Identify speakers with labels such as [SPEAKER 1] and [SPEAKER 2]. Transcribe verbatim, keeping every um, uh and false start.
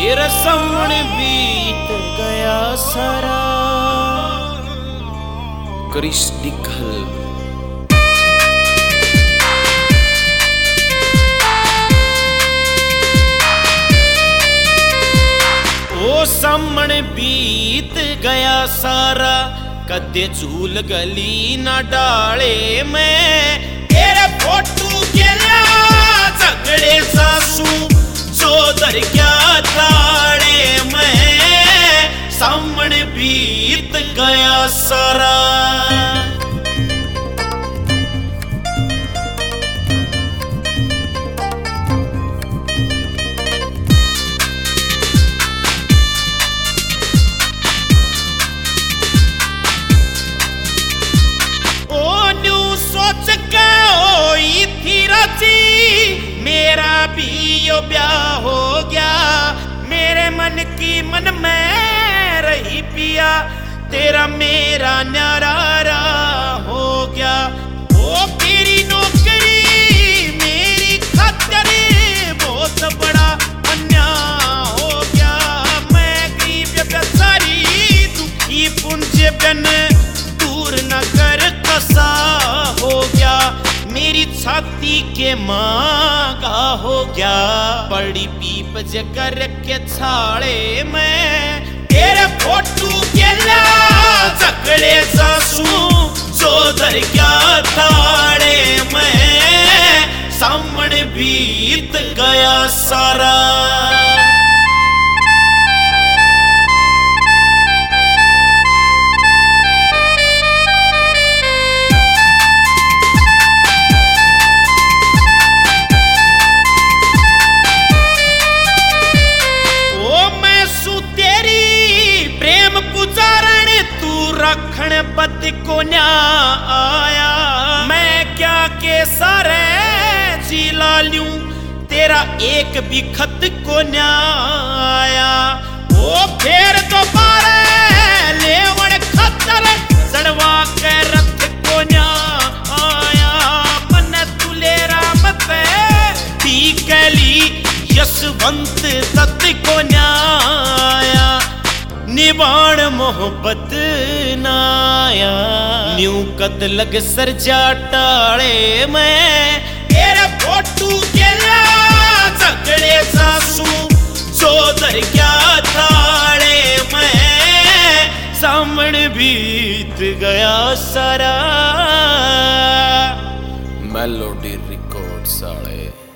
[SPEAKER 1] तेरा सावन बीत गया सारा। क्रिस डिकल। ओ सामण बीत गया सारा, कदे झूल गली ना डाले में तेरे फोटू गेला झगड़े सासू चौधर क्या ताड़े में सामण बीत गया सारा। मेरा भी यो ब्याह हो गया, मेरे मन की मन में रही पिया, तेरा मेरा न्यारा हो गया। ओ तेरी नौकरी मेरी खातिर बहुत बड़ा अन्याय हो गया, मैं गरीब बेचारी दुखी पुंज बन दूर न कर कसा हो गया, मेरी छाती के मांगा हो गया, बड़ी पीप जकर के छाड़े में तेरे फोटू गेला झगड़े सासू चौधर क्या ताड़े में सामण बीत गया सारा। रखण बद को न्या आया, मैं क्या के सारे जिला लूं, तेरा एक भी खत को न्या आया। ओ फिर दोबारा लेवण खतर चढ़वा के रथ को न्या आया, मन तुलेरा मत टीकली यशवंत दत्त को न्या आया, निवाण मोहब्बत नाया न्यू कद लग सरजा टाले में तेरे फोटू गेला झगड़े सासू चौधर क्या ताड़े में सामण बीत गया सारा। मेलोडी रिकॉर्ड साले।